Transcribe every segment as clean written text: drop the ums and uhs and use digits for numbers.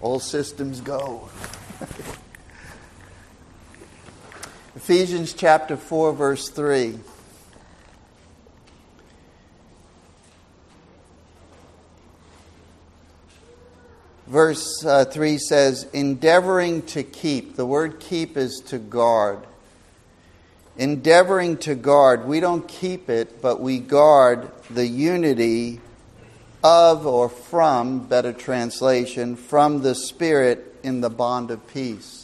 All systems go. Ephesians chapter 4, verse 3. Verse 3 says, endeavoring to keep. The word keep is to guard. Endeavoring to guard. We don't keep it, but we guard the unity of, or from, better translation, from the Spirit in the bond of peace.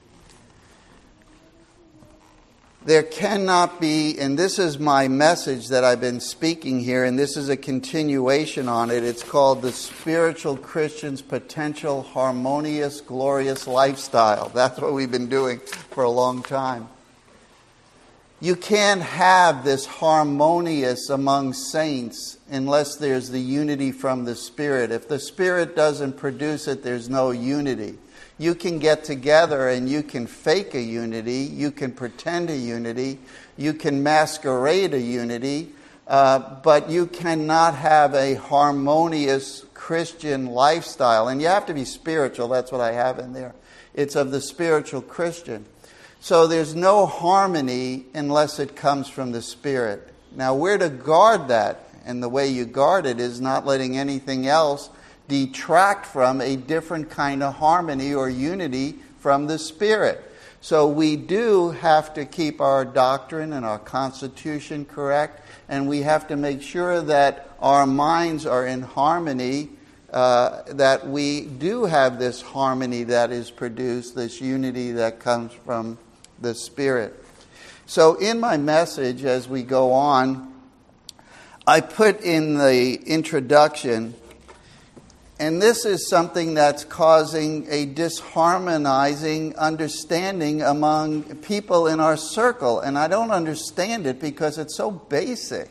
There cannot be, and this is my message that I've been speaking here, and this is a continuation on it. It's called the Spiritual Christian's Potential Harmonious Glorious Lifestyle. That's what we've been doing for a long time. You can't have this harmonious among saints unless there's the unity from the Spirit. If the Spirit doesn't produce it, there's no unity. You can get together and you can fake a unity, you can pretend a unity, you can masquerade a unity, but you cannot have a harmonious Christian lifestyle. And you have to be spiritual, that's what I have in there. It's of the spiritual Christian. So there's no harmony unless it comes from the Spirit. Now we're to guard that, and the way you guard it is not letting anything else detract from a different kind of harmony or unity from the Spirit. So we do have to keep our doctrine and our constitution correct, and we have to make sure that our minds are in harmony, that we do have this harmony that is produced, this unity that comes from the Spirit. So in my message, as we go on, I put in the introduction, and this is something that's causing a disharmonizing understanding among people in our circle. And I don't understand it because it's so basic.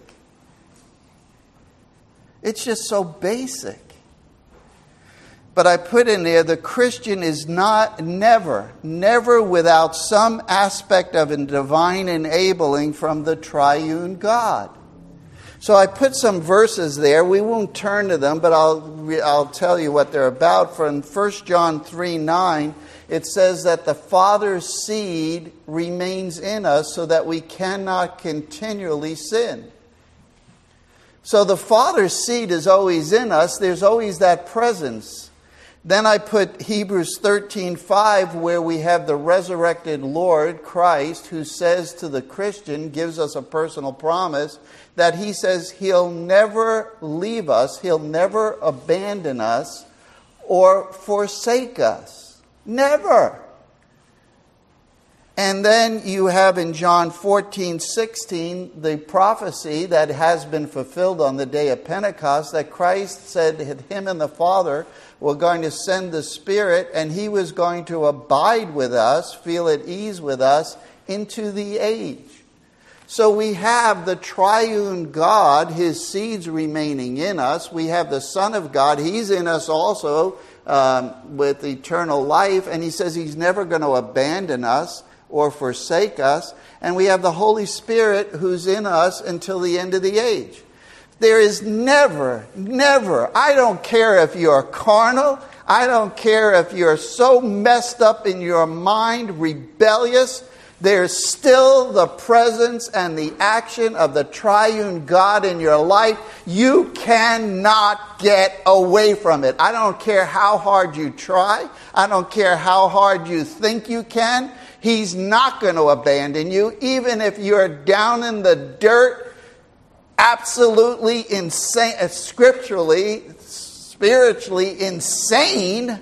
It's just so basic. But I put in there, the Christian is never without some aspect of a divine enabling from the triune God. So I put some verses there. We won't turn to them, but I'll tell you what they're about. From 1 John 3:9, it says that the Father's seed remains in us so that we cannot continually sin. So the Father's seed is always in us. There's always that presence. Then I put Hebrews 13:5, where we have the resurrected Lord Christ, who says to the Christian, gives us a personal promise, that he says he'll never leave us, he'll never abandon us or forsake us. Never. And then you have in John 14:16 the prophecy that has been fulfilled on the day of Pentecost, that Christ said that him and the Father were going to send the Spirit, and he was going to abide with us, feel at ease with us, into the age. So we have the triune God, his seeds remaining in us. We have the Son of God, he's in us also with eternal life, and he says he's never going to abandon us or forsake us. And we have the Holy Spirit who's in us until the end of the age. There is never, I don't care if you're carnal, I don't care if you're so messed up in your mind, rebellious, there's still the presence and the action of the triune God in your life. You cannot get away from it. I don't care how hard you try. I don't care how hard you think you can. He's not going to abandon you, even if you're down in the dirt, absolutely insane, scripturally, spiritually insane.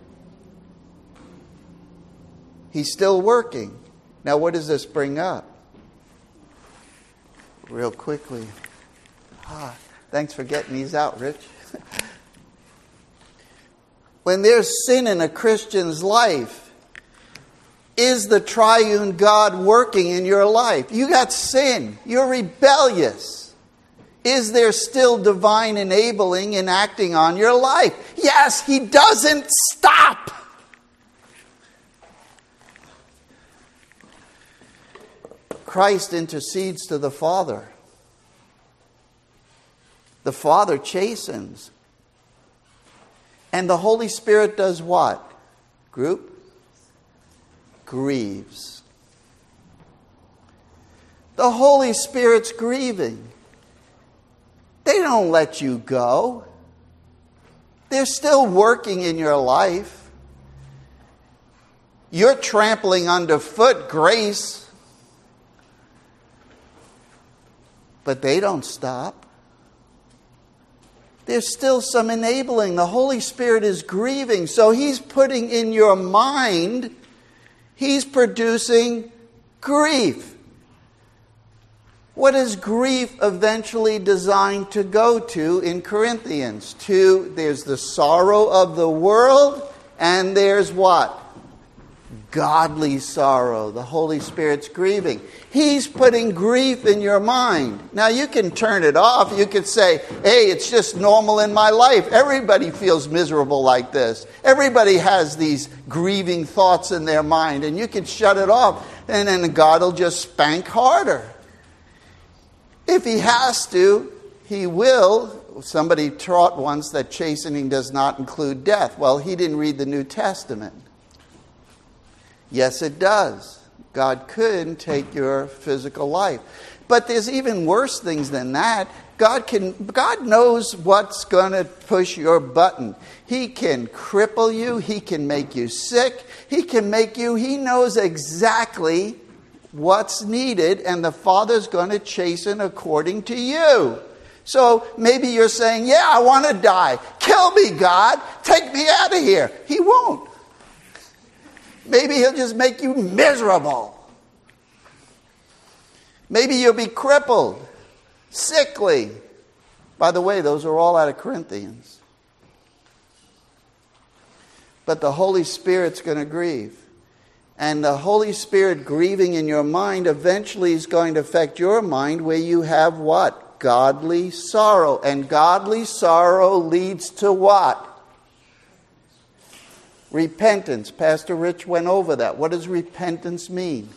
He's still working. Now, what does this bring up? Real quickly. Thanks for getting these out, Rich. When there's sin in a Christian's life, is the triune God working in your life? You got sin. You're rebellious. Is there still divine enabling and acting on your life? Yes, he doesn't stop. Christ intercedes to the Father. The Father chastens. And the Holy Spirit does what? Group? Grieves. The Holy Spirit's grieving. They don't let you go. They're still working in your life. You're trampling underfoot grace. But they don't stop. There's still some enabling. The Holy Spirit is grieving. So He's putting in your mind, He's producing grief. What is grief eventually designed to go to in Corinthians? There's the sorrow of the world, and there's what? Godly sorrow. The Holy Spirit's grieving. He's putting grief in your mind. Now you can turn it off. You could say, hey, it's just normal in my life. Everybody feels miserable like this. Everybody has these grieving thoughts in their mind. And you can shut it off. And then God will just spank harder. If He has to, He will. Somebody taught once that chastening does not include death. Well, he didn't read the New Testament. Yes, it does. God could take your physical life. But there's even worse things than that. God knows what's going to push your button. He can cripple you. He can make you sick. He knows exactly what's needed, and the Father's going to chasten according to you. So maybe you're saying, yeah, I want to die. Kill me, God. Take me out of here. He won't. Maybe He'll just make you miserable. Maybe you'll be crippled, sickly. By the way, those are all out of Corinthians. But the Holy Spirit's going to grieve. And the Holy Spirit grieving in your mind eventually is going to affect your mind where you have what? Godly sorrow. And godly sorrow leads to what? Repentance. Pastor Rich went over that. What does repentance mean?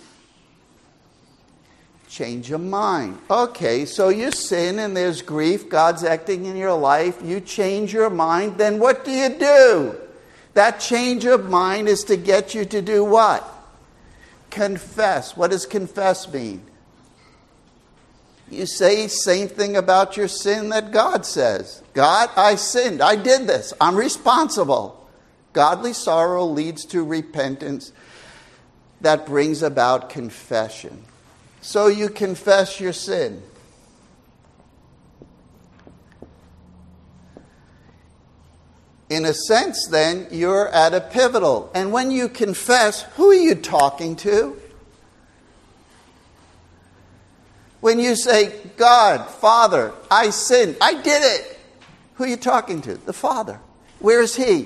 Change of mind. Okay, so you sin and there's grief. God's acting in your life. You change your mind. Then what do? That change of mind is to get you to do what? Confess. What does confess mean? You say same thing about your sin that God says. God, I sinned. I did this. I'm responsible. Godly sorrow leads to repentance that brings about confession. So you confess your sin. In a sense, then, you're at a pivotal. And when you confess, who are you talking to? When you say, God, Father, I sinned, I did it. Who are you talking to? The Father. Where is He?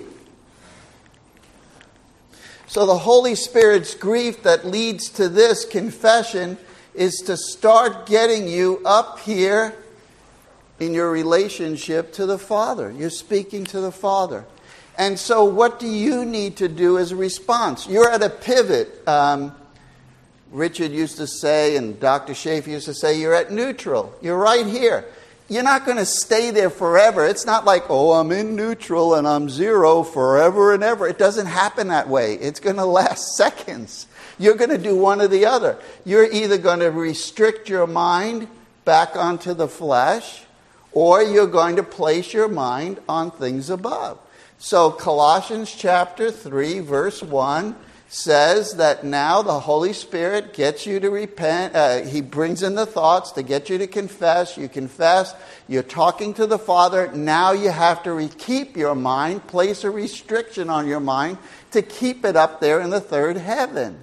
So the Holy Spirit's grief that leads to this confession is to start getting you up here in your relationship to the Father. You're speaking to the Father. And so what do you need to do as a response? You're at a pivot. Richard used to say, and Dr. Schaefer used to say, you're at neutral. You're right here. You're not going to stay there forever. It's not like, oh, I'm in neutral and I'm zero forever and ever. It doesn't happen that way. It's going to last seconds. You're going to do one or the other. You're either going to restrict your mind back onto the flesh, or you're going to place your mind on things above. So Colossians chapter 3, verse 1 says that now the Holy Spirit gets you to repent. He brings in the thoughts to get you to confess. You confess. You're talking to the Father. Now you have to keep your mind, place a restriction on your mind to keep it up there in the third heaven.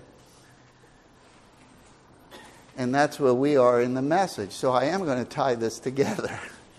And that's where we are in the message. So I am going to tie this together.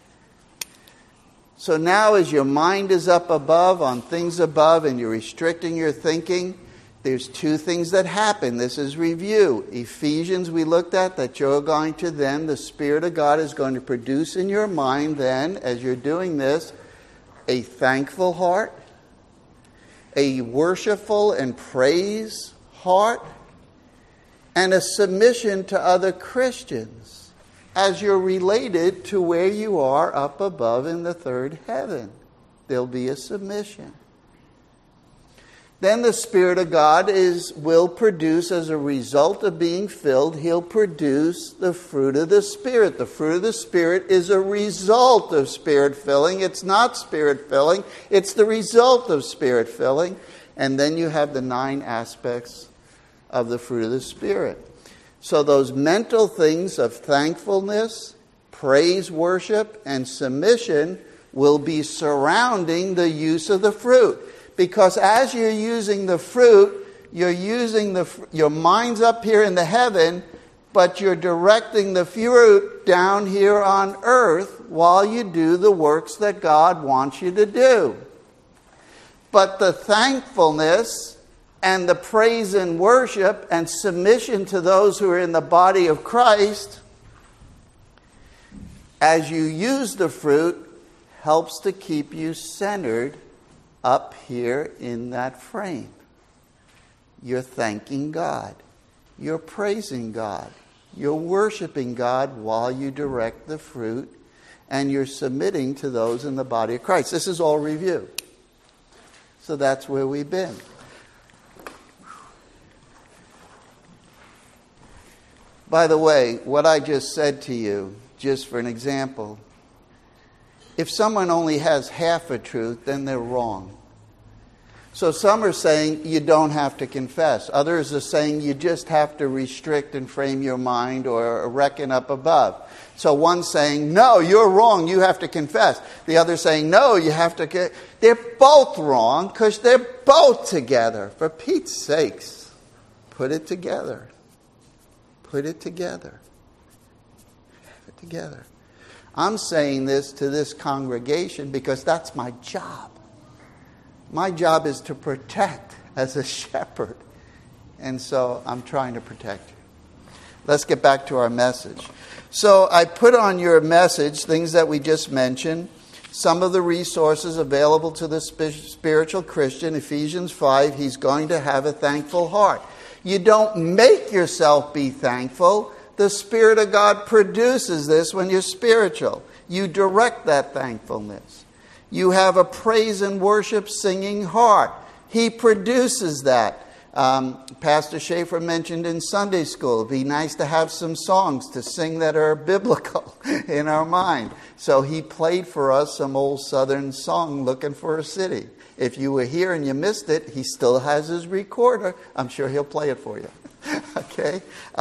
So now as your mind is up above, on things above, and you're restricting your thinking, there's two things that happen. This is review. Ephesians we looked at, that you're going to then, the Spirit of God is going to produce in your mind then, as you're doing this, a thankful heart, a worshipful and praise heart, and a submission to other Christians as you're related to where you are up above in the third heaven. There'll be a submission. Then the Spirit of God will produce, as a result of being filled, He'll produce the fruit of the Spirit. The fruit of the Spirit is a result of Spirit filling. It's not Spirit filling. It's the result of Spirit filling. And then you have the 9 aspects of the fruit of the Spirit. So those mental things of thankfulness, praise, worship, and submission will be surrounding the use of the fruit. Because as you're using the fruit, you're using your mind's up here in the heaven, but you're directing the fruit down here on earth while you do the works that God wants you to do. But the thankfulness and the praise and worship and submission to those who are in the body of Christ, as you use the fruit, helps to keep you centered up here in that frame. You're thanking God. You're praising God. You're worshiping God while you direct the fruit, and you're submitting to those in the body of Christ. This is all review. So that's where we've been. By the way, what I just said to you, just for an example, if someone only has half a truth, then they're wrong. So some are saying you don't have to confess. Others are saying you just have to restrict and frame your mind or reckon up above. So one's saying, no, you're wrong, you have to confess. The other saying, no, you have to... They're both wrong because they're both together. For Pete's sakes, put it together. Put it together. Put it together. I'm saying this to this congregation because that's my job. My job is to protect as a shepherd. And so I'm trying to protect you. Let's get back to our message. So I put on your message things that we just mentioned. Some of the resources available to the spiritual Christian. Ephesians 5, he's going to have a thankful heart. You don't make yourself be thankful. The Spirit of God produces this when you're spiritual. You direct that thankfulness. You have a praise and worship singing heart. He produces that. Pastor Schaefer mentioned in Sunday school, it'd be nice to have some songs to sing that are biblical in our mind. So he played for us some old Southern song, Looking for a City. If you were here and you missed it, he still has his recorder. I'm sure he'll play it for you. Okay?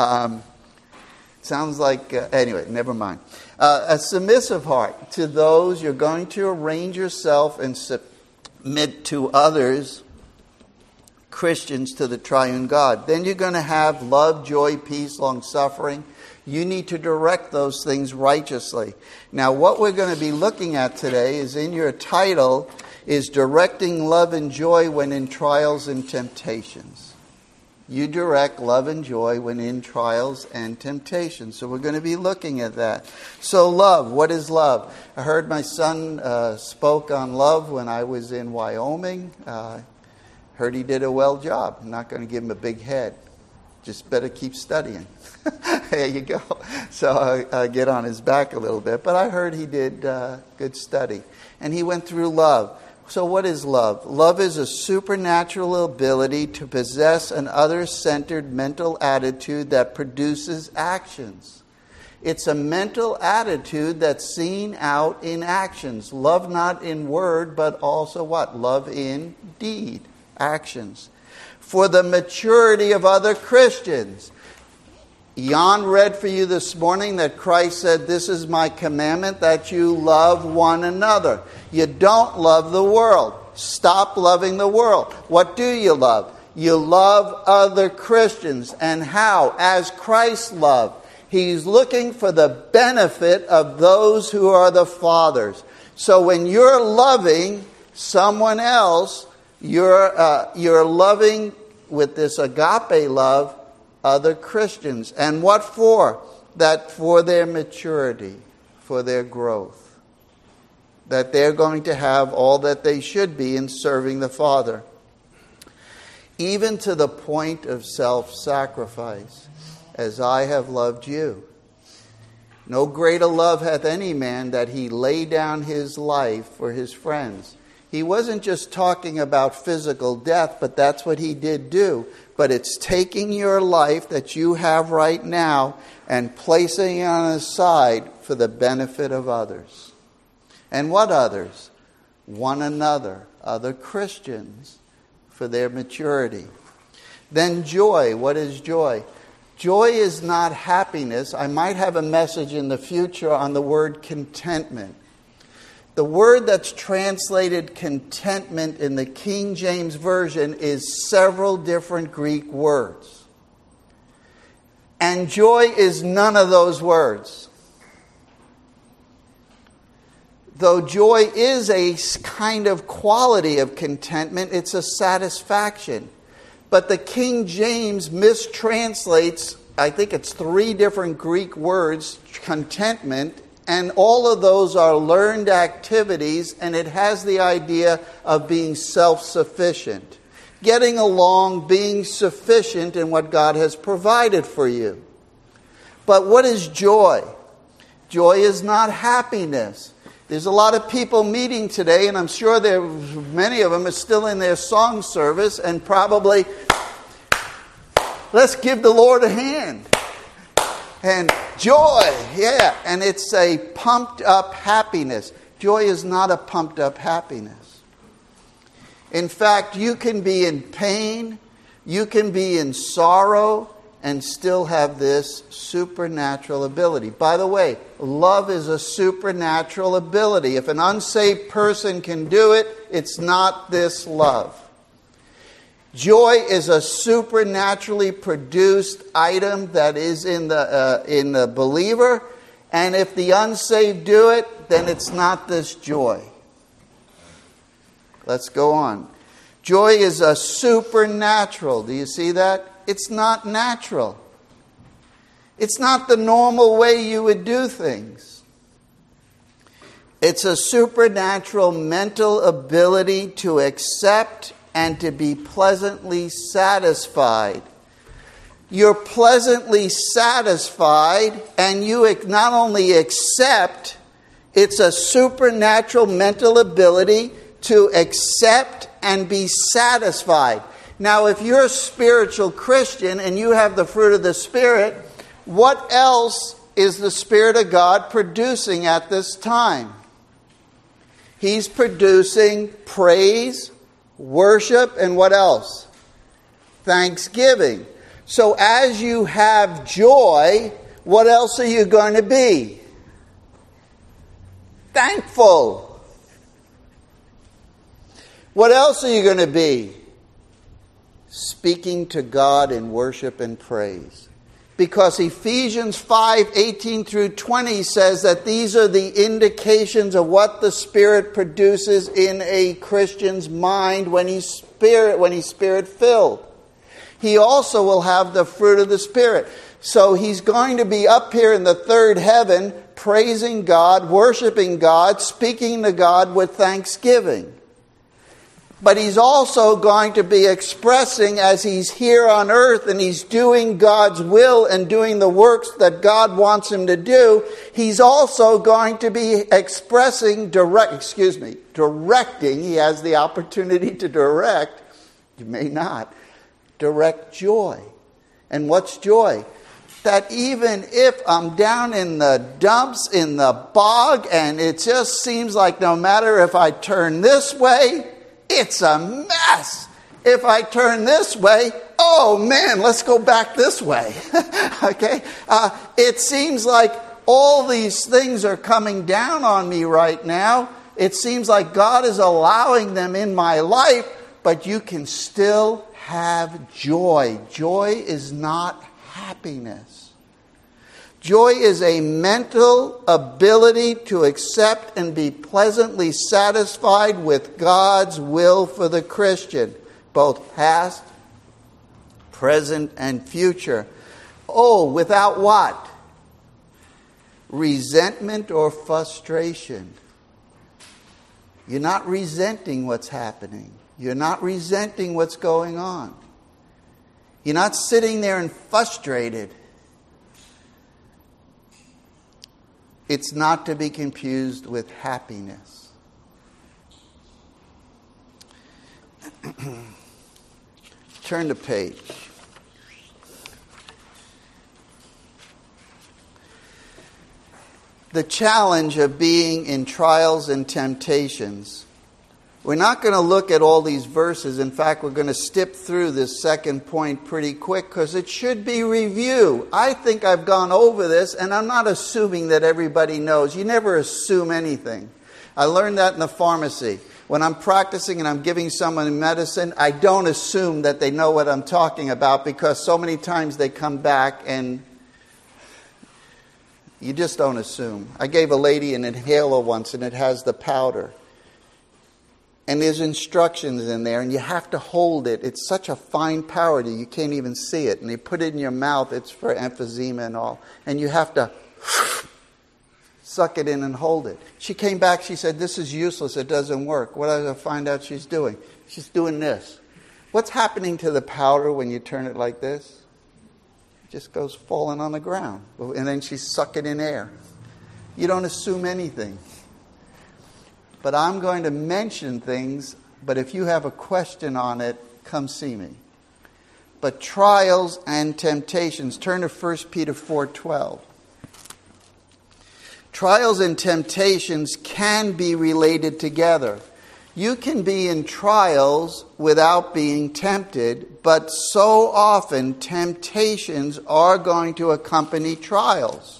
Sounds like, anyway, never mind. A submissive heart. To those, you're going to arrange yourself and submit to others, Christians, to the triune God. Then you're going to have love, joy, peace, long-suffering. You need to direct those things righteously. Now, what we're going to be looking at today is in your title, is directing love and joy when in trials and temptations. You direct love and joy when in trials and temptations. So we're going to be looking at that. So love, what is love? I heard my son spoke on love when I was in Wyoming. Heard he did a well job. I'm not going to give him a big head. Just better keep studying. There you go. So I get on his back a little bit. But I heard he did good study. And he went through love. So what is love? Love is a supernatural ability to possess an other-centered mental attitude that produces actions. It's a mental attitude that's seen out in actions. Love not in word, but also what? Love in deed, actions. For the maturity of other Christians. Jan read for you this morning that Christ said, this is my commandment, that you love one another. You don't love the world. Stop loving the world. What do you love? You love other Christians. And how? As Christ loved. He's looking for the benefit of those who are the fathers. So when you're loving someone else, you're loving with this agape love other Christians. And what for? That for their maturity, for their growth. That they're going to have all that they should be in serving the Father. Even to the point of self-sacrifice, as I have loved you. No greater love hath any man that he lay down his life for his friends. He wasn't just talking about physical death, but that's what he did do. But it's taking your life that you have right now and placing it on the side for the benefit of others. And what others? One another, other Christians, for their maturity. Then joy. What is joy? Joy is not happiness. I might have a message in the future on the word contentment. The word that's translated contentment in the King James Version is several different Greek words. And joy is none of those words. Though joy is a kind of quality of contentment, it's a satisfaction. But the King James mistranslates, I think it's 3 different Greek words, contentment, and all of those are learned activities, and it has the idea of being self-sufficient. Getting along, being sufficient in what God has provided for you. But what is joy? Joy is not happiness. There's a lot of people meeting today, and I'm sure many of them are still in their song service, and probably, let's give the Lord a hand. And joy, yeah, and it's a pumped up happiness. Joy is not a pumped up happiness. In fact, you can be in pain, you can be in sorrow, and still have this supernatural ability. By the way, love is a supernatural ability. If an unsaved person can do it, it's not this love. Joy is a supernaturally produced item that is in the believer, and if the unsaved do it, then it's not this joy. Let's go on. Joy is a supernatural. Do you see that? It's not natural. It's not the normal way you would do things. It's a supernatural mental ability to accept and to be pleasantly satisfied. You're pleasantly satisfied, and you not only accept, it's a supernatural mental ability to accept and be satisfied. Now, if you're a spiritual Christian and you have the fruit of the Spirit, what else is the Spirit of God producing at this time? He's producing praise, worship, and what else? Thanksgiving. So as you have joy, what else are you going to be? Thankful. What else are you going to be? Speaking to God in worship and praise. Because Ephesians 5:18 through 20 says that these are the indications of what the Spirit produces in a Christian's mind when he's Spirit-filled. He also will have the fruit of the Spirit. So he's going to be up here in the third heaven, praising God, worshiping God, speaking to God with thanksgiving. But he's also going to be expressing, as he's here on earth and he's doing God's will and doing the works that God wants him to do, he's also going to be expressing, directing. He has the opportunity to direct. You may not. Direct joy. And what's joy? That even if I'm down in the dumps, in the bog, and it just seems like no matter if I turn this way, it's a mess. If I turn this way, oh man, let's go back this way. Okay? It seems like all these things are coming down on me right now. It seems like God is allowing them in my life, but you can still have joy. Joy is not happiness. Joy is a mental ability to accept and be pleasantly satisfied with God's will for the Christian, both past, present, and future. Oh, without what? Resentment or frustration. You're not resenting what's happening. You're not resenting what's going on. You're not sitting there and frustrated. It's not to be confused with happiness. Turn the page. The challenge of being in trials and temptations. We're not going to look at all these verses. In fact, we're going to skip through this second point pretty quick because it should be review. I think I've gone over this, and I'm not assuming that everybody knows. You never assume anything. I learned that in the pharmacy. When I'm practicing and I'm giving someone medicine, I don't assume that they know what I'm talking about because so many times they come back and you just don't assume. I gave a lady an inhaler once and it has the powder. And there's instructions in there and you have to hold it. It's such a fine powder you can't even see it. And they put it in your mouth. It's for emphysema and all. And you have to suck it in and hold it. She came back. She said, this is useless. It doesn't work. What did I find out she's doing? She's doing this. What's happening to the powder when you turn it like this? It just goes falling on the ground. And then she's sucking in air. You don't assume anything. But I'm going to mention things, but if you have a question on it, come see me. But trials and temptations. Turn to 1 Peter 4:12. Trials and temptations can be related together. You can be in trials without being tempted, but so often temptations are going to accompany trials.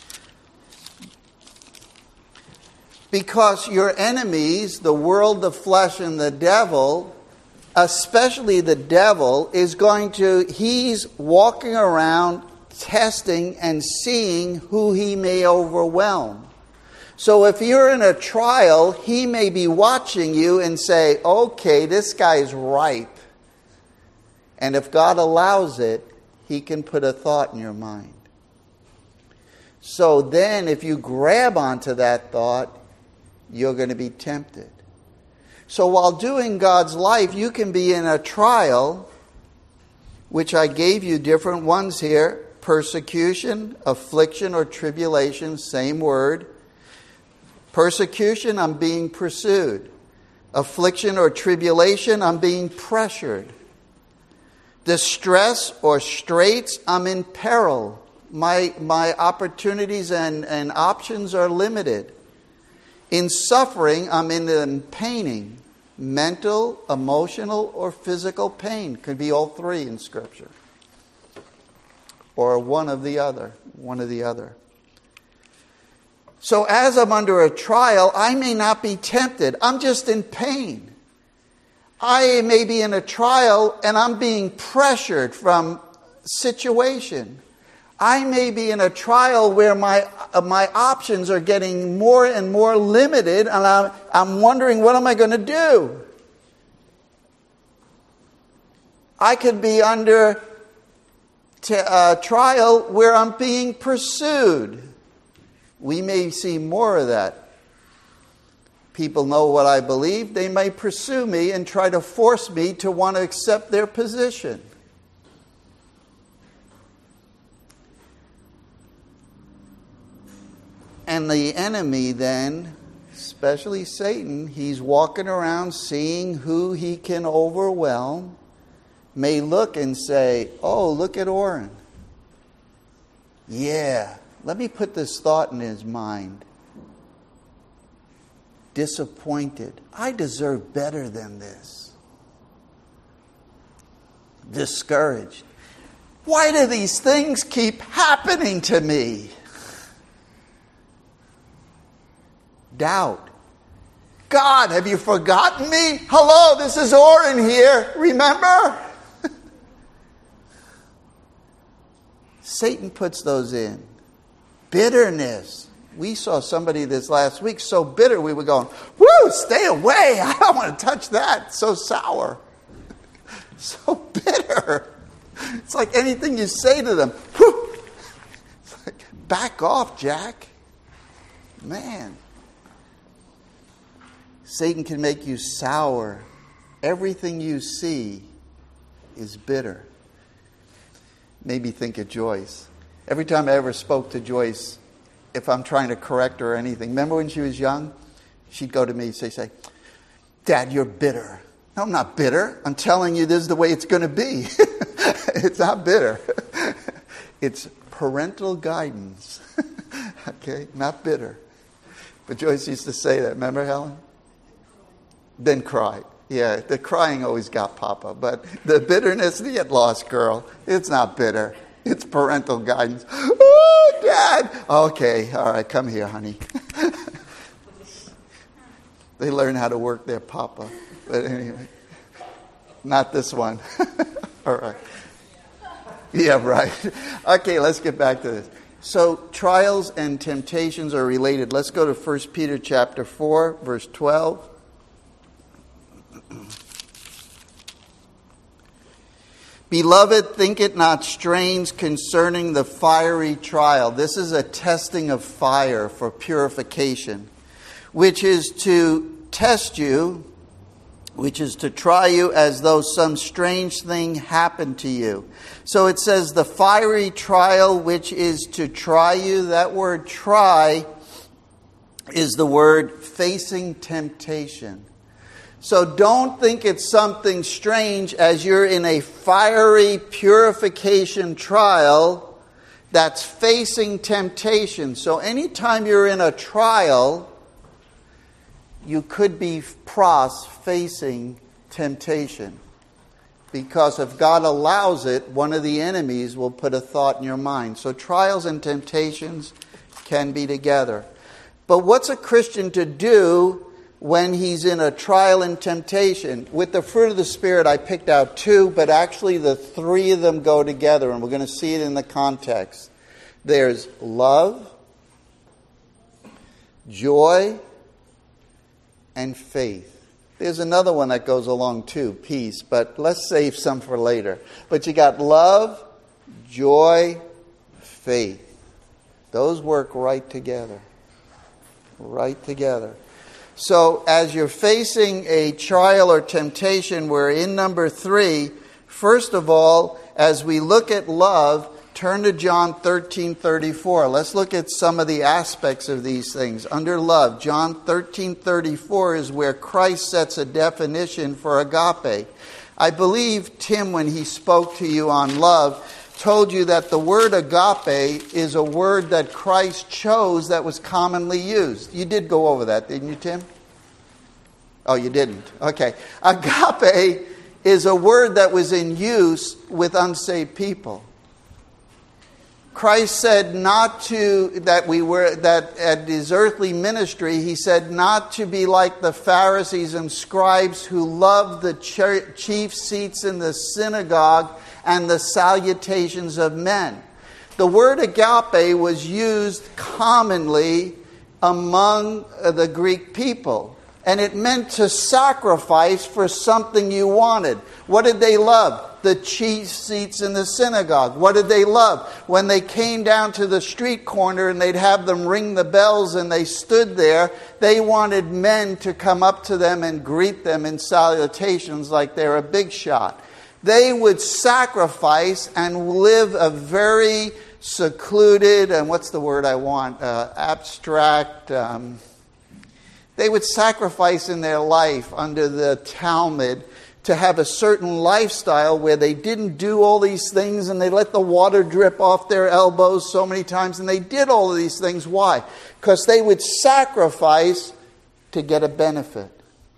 Because your enemies, the world, the flesh, and the devil, especially the devil, he's walking around testing and seeing who he may overwhelm. So if you're in a trial, he may be watching you and say, okay, this guy's ripe. And if God allows it, he can put a thought in your mind. So then if you grab onto that thought, you're going to be tempted. So while doing God's life, you can be in a trial, which I gave you different ones here. Persecution, affliction, or tribulation, same word. Persecution, I'm being pursued. Affliction or tribulation, I'm being pressured. Distress or straits, I'm in peril. My opportunities and options are limited. In suffering, I'm in paining. Mental, emotional, or physical pain. Could be all three in Scripture. Or one of the other. So as I'm under a trial, I may not be tempted. I'm just in pain. I may be in a trial and I'm being pressured from situation. I may be in a trial where my options are getting more and more limited, and I'm wondering, what am I going to do? I could be under a trial where I'm being pursued. We may see more of that. People know what I believe. They may pursue me and try to force me to want to accept their position. And the enemy then, especially Satan, he's walking around seeing who he can overwhelm, may look and say, oh, look at Orrin. Yeah, let me put this thought in his mind. Disappointed. I deserve better than this. Discouraged. Why do these things keep happening to me? Doubt. God, have you forgotten me? Hello, this is Orrin here. Remember? Satan puts those in. Bitterness. We saw somebody this last week so bitter we were going, woo, stay away. I don't want to touch that. So sour. So bitter. It's like anything you say to them, whoo. It's like, back off, Jack. Man. Satan can make you sour. Everything you see is bitter. Maybe think of Joyce. Every time I ever spoke to Joyce, if I'm trying to correct her or anything, remember when she was young? She'd go to me and say, Dad, you're bitter. No, I'm not bitter. I'm telling you this is the way it's going to be. It's not bitter. It's parental guidance. Okay? Not bitter. But Joyce used to say that. Remember, Helen? Then cry. Yeah, the crying always got Papa. But the bitterness, the get lost girl, it's not bitter. It's parental guidance. Oh, Dad! Okay, all right, come here, honey. They learn how to work their Papa. But anyway, not this one. All right. Yeah, right. Okay, let's get back to this. So trials and temptations are related. Let's go to 1 Peter chapter 4, verse 12. Beloved, think it not strange concerning the fiery trial. This is a testing of fire for purification, which is to test you, which is to try you as though some strange thing happened to you. So it says the fiery trial which is to try you. That word try is the word facing temptation. So don't think it's something strange as you're in a fiery purification trial that's facing temptation. So anytime you're in a trial, you could be facing temptation. Because if God allows it, one of the enemies will put a thought in your mind. So trials and temptations can be together. But what's a Christian to do when he's in a trial and temptation? With the fruit of the Spirit, I picked out 2, but actually the 3 of them go together, and we're going to see it in the context. There's love, joy, and faith. There's another one that goes along too, peace, but let's save some for later. But you got love, joy, faith. Those work right together. Right together. So as you're facing a trial or temptation, we're in number 3. First of all, as we look at love, turn to John 13:34. Let's look at some of the aspects of these things. Under love, John 13:34 is where Christ sets a definition for agape. I believe Tim, when he spoke to you on love, told you that the word agape is a word that Christ chose that was commonly used. You did go over that, didn't you, Tim? Oh, you didn't? Okay. Agape is a word that was in use with unsaved people. Christ said not that at his earthly ministry, he said not to be like the Pharisees and scribes who loved the chief seats in the synagogue and the salutations of men. The word agape was used commonly among the Greek people. And it meant to sacrifice for something you wanted. What did they love? The chief seats in the synagogue. What did they love? When they came down to the street corner and they'd have them ring the bells and they stood there, they wanted men to come up to them and greet them in salutations like they're a big shot. They would sacrifice and live a very secluded, and what's the word I want? Abstract. They would sacrifice in their life under the Talmud to have a certain lifestyle where they didn't do all these things and they let the water drip off their elbows so many times. And they did all of these things. Why? Because they would sacrifice to get a benefit.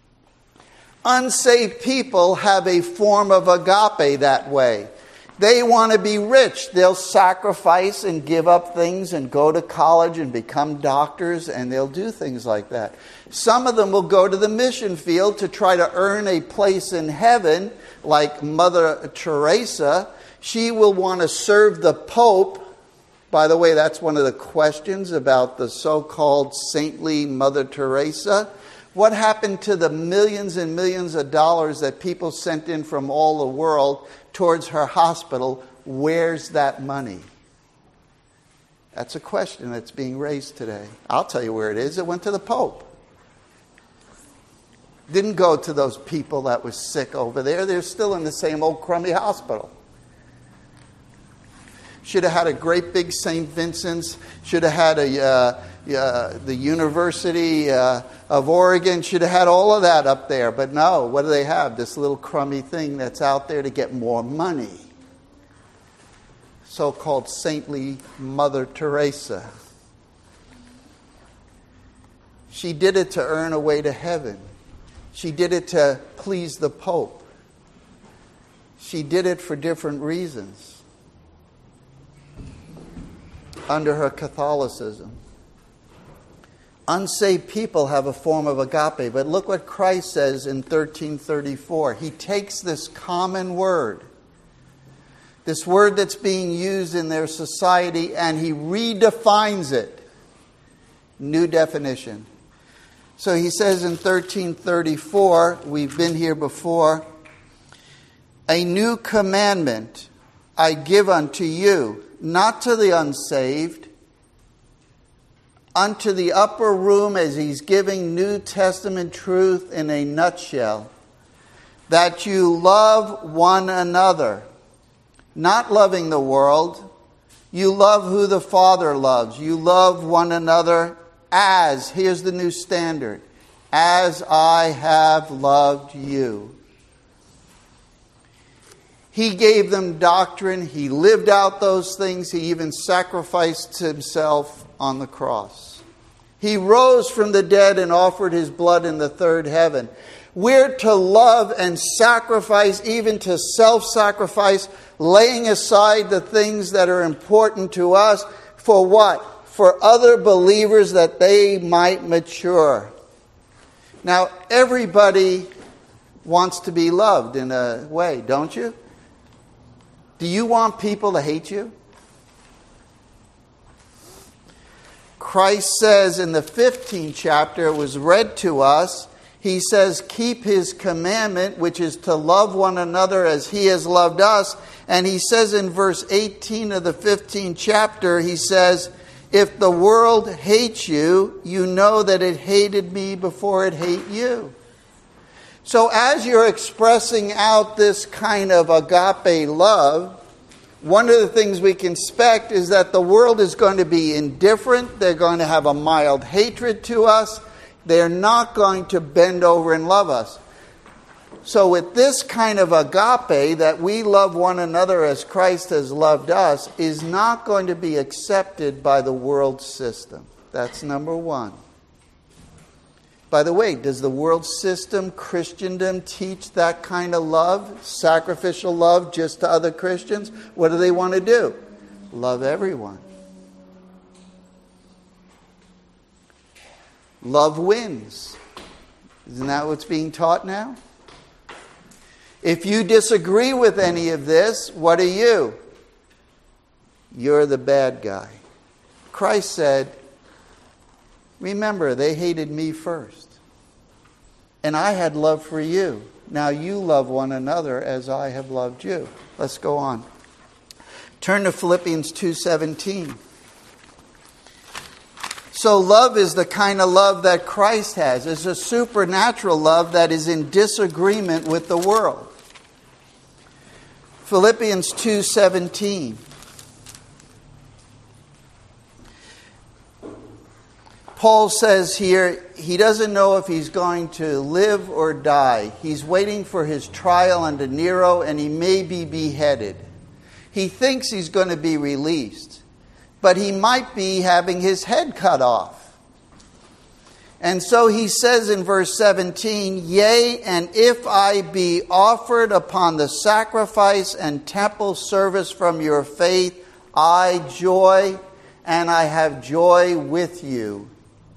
Unsaved people have a form of agape that way. They want to be rich. They'll sacrifice and give up things and go to college and become doctors, and they'll do things like that. Some of them will go to the mission field to try to earn a place in heaven, like Mother Teresa. She will want to serve the Pope. By the way, that's one of the questions about the so-called saintly Mother Teresa. What happened to the millions and millions of dollars that people sent in from all the world towards her hospital? Where's that money? That's a question that's being raised today. I'll tell you where it is. It went to the Pope. Didn't go to those people that were sick over there. They're still in the same old crummy hospital. Should have had a great big St. Vincent's. Should have had a The University of Oregon should have had all of that up there. But no, what do they have? This little crummy thing that's out there to get more money. So-called saintly Mother Teresa. She did it to earn a way to heaven. She did it to please the Pope. She did it for different reasons under her Catholicism. Unsaved people have a form of agape, but look what Christ says in 1334. He takes this common word, this word that's being used in their society, and he redefines it. New definition. So he says in 1334, we've been here before, a new commandment I give unto you, not to the unsaved, unto the upper room, as he's giving New Testament truth in a nutshell, that you love one another, not loving the world. You love who the Father loves. You love one another as, here's the new standard, as I have loved you. He gave them doctrine. He lived out those things. He even sacrificed himself on the cross. He rose from the dead and offered his blood in the third heaven. We're to love and sacrifice, even to self-sacrifice, laying aside the things that are important to us. For what? For other believers, that they might mature. Now, everybody wants to be loved in a way, don't you? Do you want people to hate you? Christ says in the 15th chapter, it was read to us, he says, keep his commandment, which is to love one another as he has loved us. And he says in verse 18 of the 15th chapter, he says, if the world hates you, you know that it hated me before it hated you. So as you're expressing out this kind of agape love, one of the things we can expect is that the world is going to be indifferent. They're going to have a mild hatred to us. They're not going to bend over and love us. So with this kind of agape, that we love one another as Christ has loved us, is not going to be accepted by the world system. That's number one. By the way, does the world system, Christendom, teach that kind of love, sacrificial love just to other Christians? What do they want to do? Love everyone. Love wins. Isn't that what's being taught now? If you disagree with any of this, what are you? You're the bad guy. Christ said, remember, they hated me first. And I had love for you. Now you love one another as I have loved you. Let's go on. Turn to Philippians 2:17. So love is the kind of love that Christ has. It's a supernatural love that is in disagreement with the world. Philippians 2:17. Paul says here, he doesn't know if he's going to live or die. He's waiting for his trial under Nero, and he may be beheaded. He thinks he's going to be released, but he might be having his head cut off. And so he says in verse 17, yea, and if I be offered upon the sacrifice and temple service from your faith, I joy, and I have joy with you.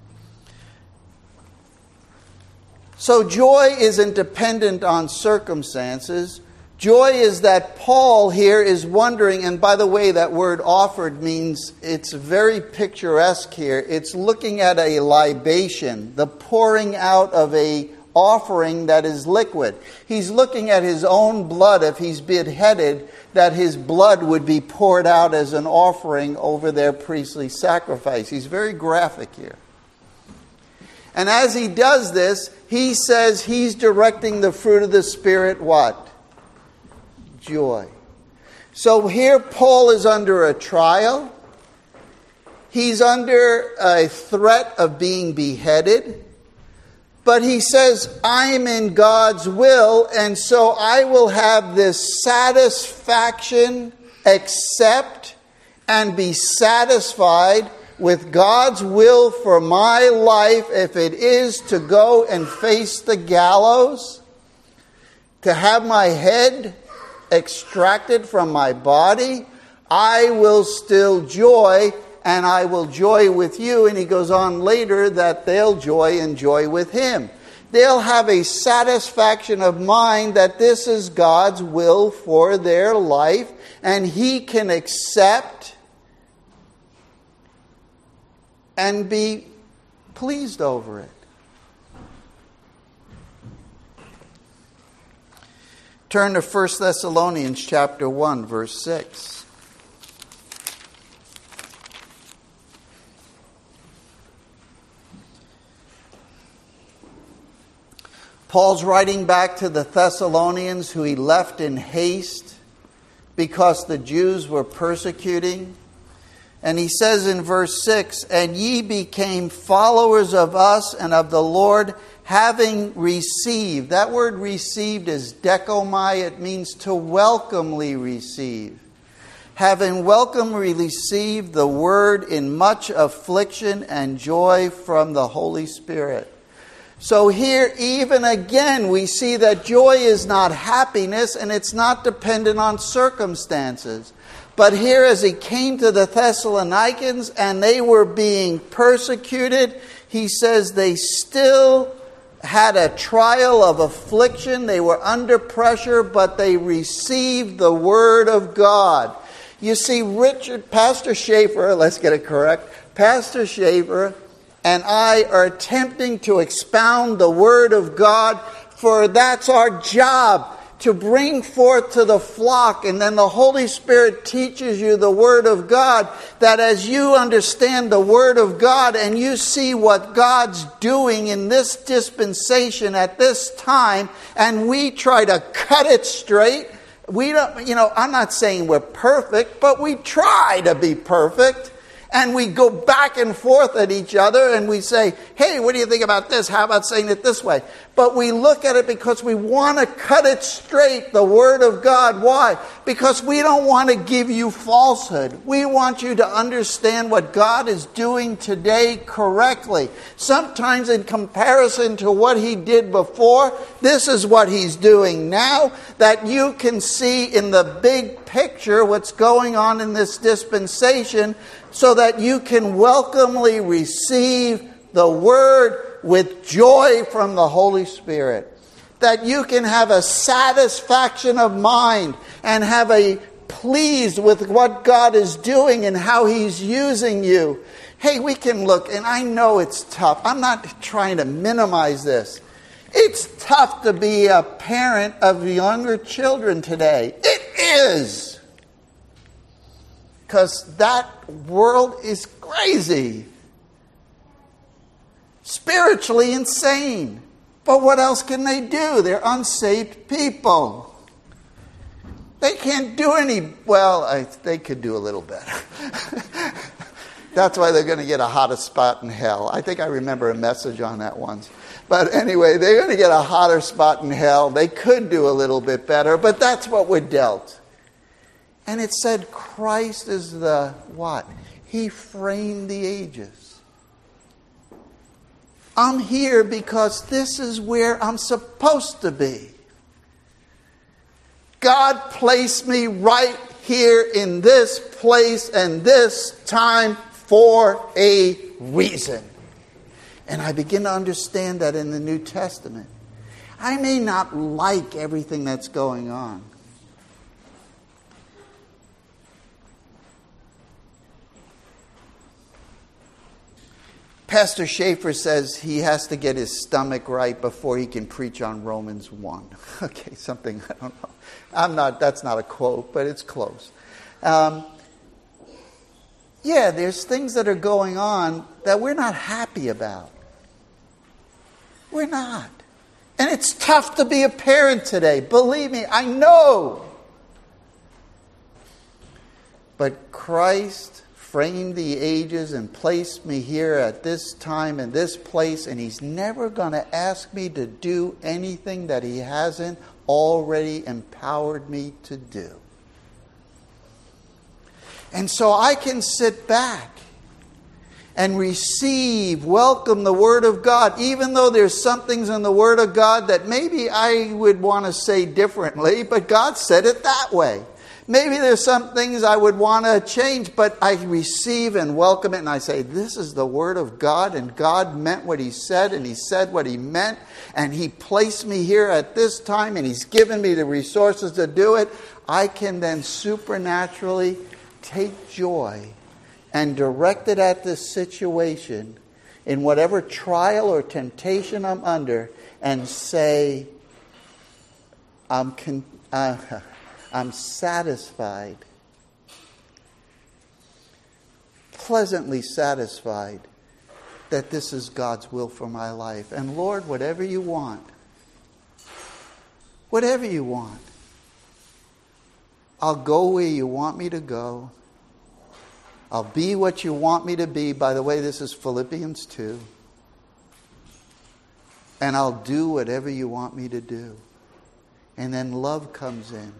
So joy isn't dependent on circumstances. Joy is that Paul here is wondering, and by the way, that word offered means, it's very picturesque here. It's looking at a libation, the pouring out of a offering that is liquid. He's looking at his own blood, if he's beheaded, that his blood would be poured out as an offering over their priestly sacrifice. He's very graphic here. And as he does this, he says he's directing the fruit of the Spirit, what? Joy. So here Paul is under a trial. He's under a threat of being beheaded. But he says, I'm in God's will, and so I will have this satisfaction, accept, and be satisfied with God's will for my life, if it is to go and face the gallows, to have my head extracted from my body. I will still joy, and I will joy with you. And he goes on later that they'll joy and joy with him. They'll have a satisfaction of mind that this is God's will for their life, and he can accept and be pleased over it. Turn to 1 Thessalonians chapter 1, verse 6. Paul's writing back to the Thessalonians, who he left in haste because the Jews were persecuting. And he says in verse 6, and ye became followers of us and of the Lord, having received. That word received is dekomai. It means to welcomely receive. Having welcomely received the word in much affliction and joy from the Holy Spirit. So here, even again, we see that joy is not happiness, and it's not dependent on circumstances. But here, as he came to the Thessalonians and they were being persecuted, he says they still had a trial of affliction. They were under pressure, but they received the word of God. You see, Pastor Schaefer, let's get it correct, Pastor Schaefer and I are attempting to expound the Word of God, for that's our job, to bring forth to the flock. And then the Holy Spirit teaches you the Word of God, that as you understand the Word of God and you see what God's doing in this dispensation at this time, and we try to cut it straight. We don't, I'm not saying we're perfect, but we try to be perfect. And we go back and forth at each other and we say, hey, what do you think about this? How about saying it this way? But we look at it because we want to cut it straight, the Word of God. Why? Because we don't want to give you falsehood. We want you to understand what God is doing today correctly. Sometimes in comparison to what He did before, this is what He's doing now, that you can see in the big picture what's going on in this dispensation, so that you can welcomely receive the Word with joy from the Holy Spirit. That you can have a satisfaction of mind and have a pleased with what God is doing and how He's using you. Hey, we can look, and I know it's tough. I'm not trying to minimize this. It's tough to be a parent of younger children today. It is. Because that world is crazy. Spiritually insane. But what else can they do? They're unsaved people. They can't do they could do a little better. That's why they're going to get a hotter spot in hell. I think I remember a message on that once. But anyway, they're going to get a hotter spot in hell. They could do a little bit better, but that's what we're dealt. And it said Christ is the what? He framed the ages. I'm here because this is where I'm supposed to be. God placed me right here in this place and this time for a reason. And I begin to understand that in the New Testament. I may not like everything that's going on. Pastor Schaefer says he has to get his stomach right before he can preach on Romans 1. Okay, something, I don't know. That's not a quote, but it's close. There's things that are going on that we're not happy about. We're not. And it's tough to be a parent today. Believe me, I know. But Christ framed the ages and placed me here at this time and this place, and He's never going to ask me to do anything that He hasn't already empowered me to do. And so I can sit back and receive, welcome the Word of God, even though there's some things in the Word of God that maybe I would want to say differently, but God said it that way. Maybe there's some things I would want to change, but I receive and welcome it, and I say, this is the Word of God, and God meant what He said, and He said what He meant, and He placed me here at this time, and He's given me the resources to do it. I can then supernaturally take joy and direct it at this situation in whatever trial or temptation I'm under and say, I'm satisfied, pleasantly satisfied that this is God's will for my life. And Lord, whatever you want, I'll go where you want me to go. I'll be what you want me to be. By the way, this is Philippians 2. And I'll do whatever you want me to do. And then love comes in.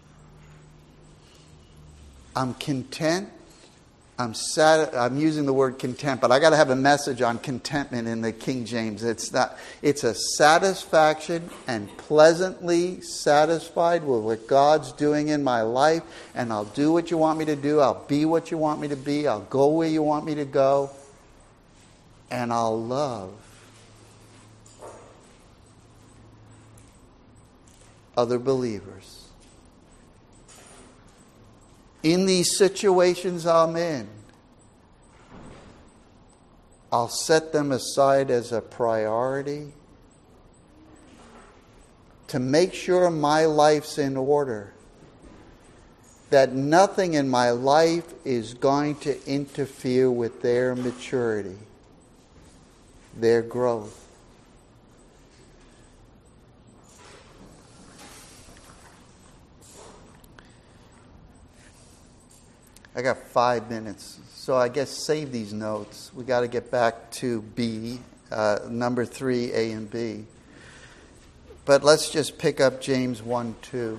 I'm content. I'm using the word content, but I got to have a message on contentment in the King James. It's a satisfaction and pleasantly satisfied with what God's doing in my life, and I'll do what you want me to do. I'll be what you want me to be. I'll go where you want me to go, and I'll love other believers. In these situations I'm in, I'll set them aside as a priority to make sure my life's in order, that nothing in my life is going to interfere with their maturity, their growth. I got 5 minutes, so I guess save these notes. We got to get back to B, number 3, A and B. But let's just pick up James 1:2.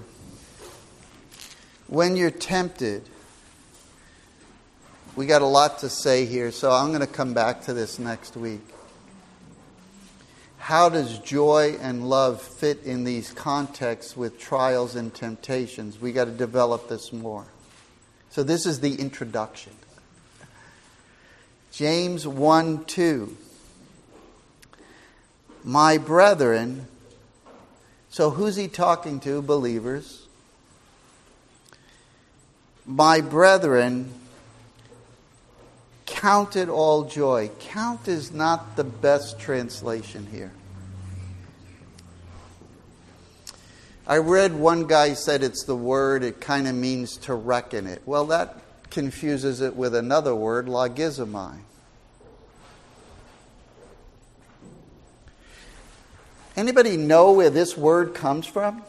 When you're tempted, we got a lot to say here, so I'm going to come back to this next week. How does joy and love fit in these contexts with trials and temptations? We got to develop this more. So this is the introduction. James 1:2. My brethren, so who's he talking to? Believers. My brethren, count it all joy. Count is not the best translation here. I read one guy said it's the word, it kind of means to reckon it. Well, that confuses it with another word, logizomai. Anybody know where this word comes from?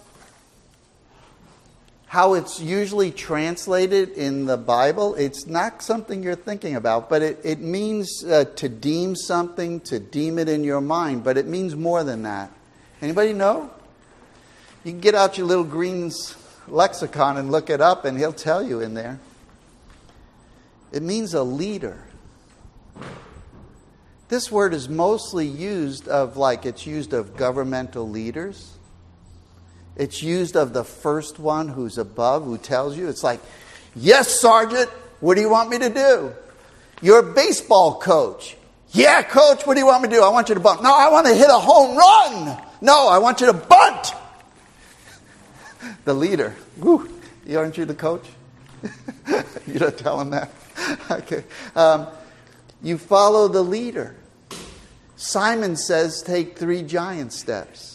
How it's usually translated in the Bible? It's not something you're thinking about, but it means to deem something, to deem it in your mind, but it means more than that. Anybody know? You can get out your little Green's lexicon and look it up, and he'll tell you in there. It means a leader. This word is mostly used of, it's used of governmental leaders. It's used of the first one who's above, who tells you. It's like, yes, Sergeant, what do you want me to do? You're a baseball coach. Yeah, coach, what do you want me to do? I want you to bunt. No, I want to hit a home run. No, I want you to bunt. The leader. Woo. Aren't you the coach? You don't tell him that. Okay. You follow the leader. Simon says, take 3 giant steps.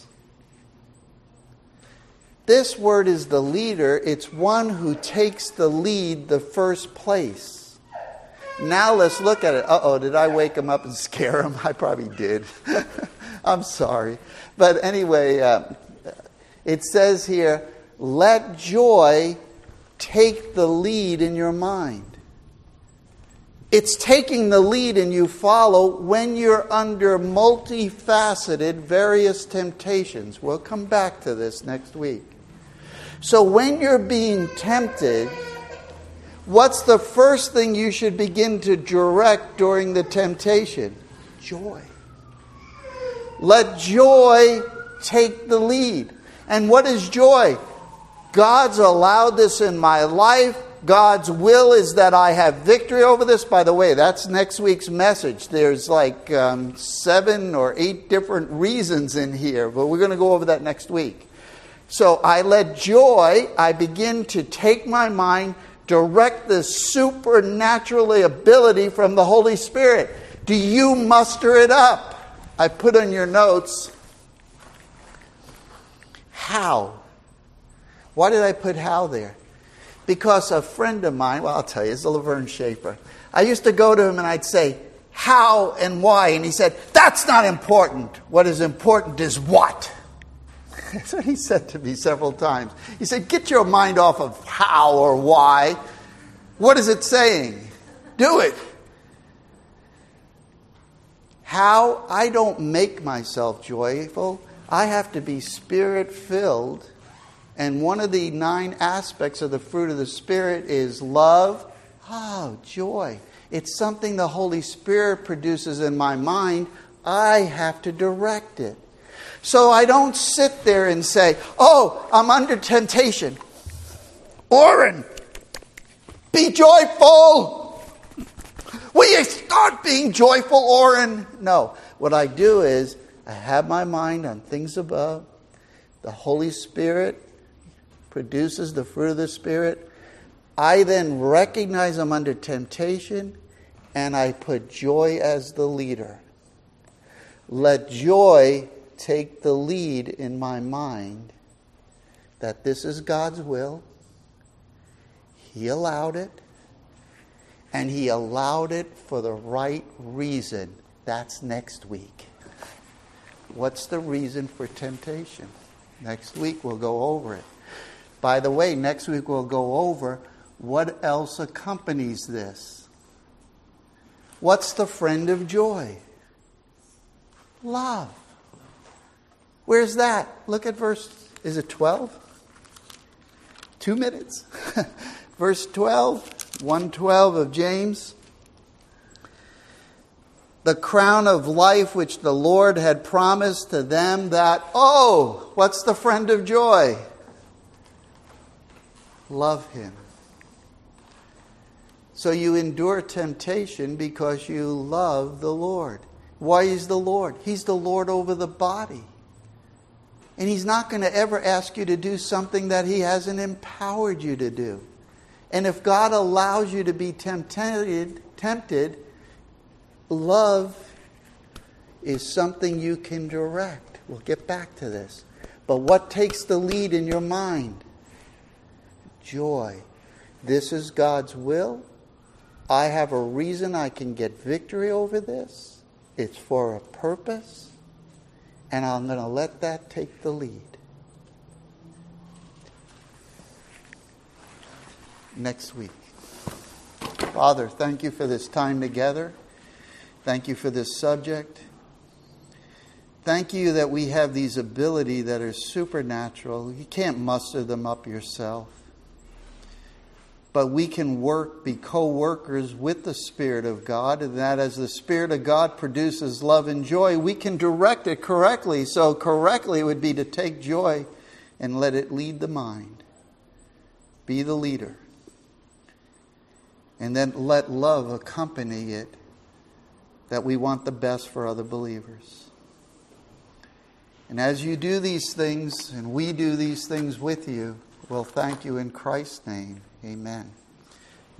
This word is the leader. It's one who takes the lead, the first place. Now let's look at it. Uh-oh, did I wake him up and scare him? I probably did. I'm sorry. But anyway, it says here, let joy take the lead in your mind. It's taking the lead and you follow when you're under multifaceted various temptations. We'll come back to this next week. So when you're being tempted, what's the first thing you should begin to direct during the temptation? Joy. Let joy take the lead. And what is joy? God's allowed this in my life. God's will is that I have victory over this. By the way, that's next week's message. There's like 7 or 8 different reasons in here, but we're going to go over that next week. So I let joy, I begin to take my mind, direct the supernatural ability from the Holy Spirit. Do you muster it up? I put on your notes, how? Why did I put how there? Because a friend of mine, well, I'll tell you, it's Laverne Schaefer. I used to go to him and I'd say, how and why? And he said, that's not important. What is important is what. That's what he said to me several times. He said, get your mind off of how or why. What is it saying? Do it. How? I don't make myself joyful. I have to be Spirit-filled. And one of the 9 aspects of the fruit of the Spirit is love. Joy. It's something the Holy Spirit produces in my mind. I have to direct it. So I don't sit there and say, I'm under temptation. Orrin, be joyful. Will you start being joyful, Orrin? No. What I do is I have my mind on things above. The Holy Spirit produces the fruit of the Spirit. I then recognize I'm under temptation and I put joy as the leader. Let joy take the lead in my mind that this is God's will. He allowed it. And He allowed it for the right reason. That's next week. What's the reason for temptation? Next week we'll go over it. By the way, next week we'll go over what else accompanies this. What's the friend of joy? Love. Where's that? Look at verse, is it 12? 2 minutes. Verse 12, 1:12 of James. The crown of life which the Lord had promised to them that, what's the friend of joy? Love Him. So you endure temptation because you love the Lord. Why is the Lord? He's the Lord over the body. And He's not going to ever ask you to do something that He hasn't empowered you to do. And if God allows you to be tempted, love is something you can direct. We'll get back to this. But what takes the lead in your mind? Joy. This is God's will. I have a reason I can get victory over this. It's for a purpose. And I'm going to let that take the lead. Next week. Father, thank you for this time together. Thank you for this subject. Thank you that we have these abilities that are supernatural. You can't muster them up yourself. But we can be co-workers with the Spirit of God, and that as the Spirit of God produces love and joy, we can direct it correctly. So correctly would be to take joy and let it lead the mind. Be the leader. And then let love accompany it, that we want the best for other believers. And as you do these things, and we do these things with you, we'll thank you in Christ's name. Amen.